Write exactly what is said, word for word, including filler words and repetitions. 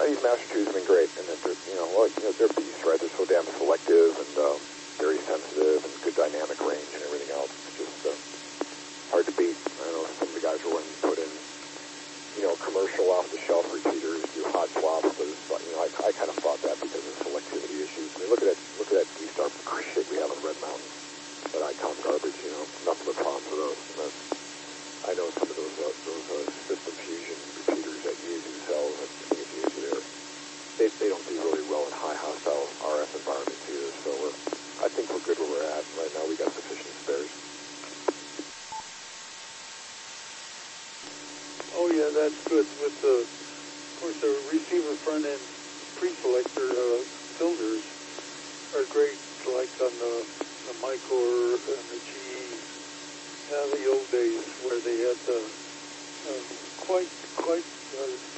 these Master twos have been great, and that they're, you know, well, you know, they're beasts, right? They're so damn selective and um, very sensitive and good dynamic range and everything else. It's just uh, hard to beat. I know some of the guys are wanting to put in, you know, commercial off-the-shelf repeaters, do hot swaps, but it's, you know, I, I kind of fought that because of selectivity issues. I mean, look at that, look at that D-Star shit we have in Red Mountain. That Icon garbage, you know, nothing but problems with those. And that's, I know some of those uh, those uh, system fusion repeaters that Yaesu sells, I think it's Yaesu there. They they don't do really well in high hostile R F environments either. So we're, I think we're good where we're at right now. We got sufficient spares. Oh yeah, that's good. With the, of course, the receiver front end pre-selector uh, filters are great, like on the, the Micor and the G E. Yeah, the old days where they had the uh, quite quite uh,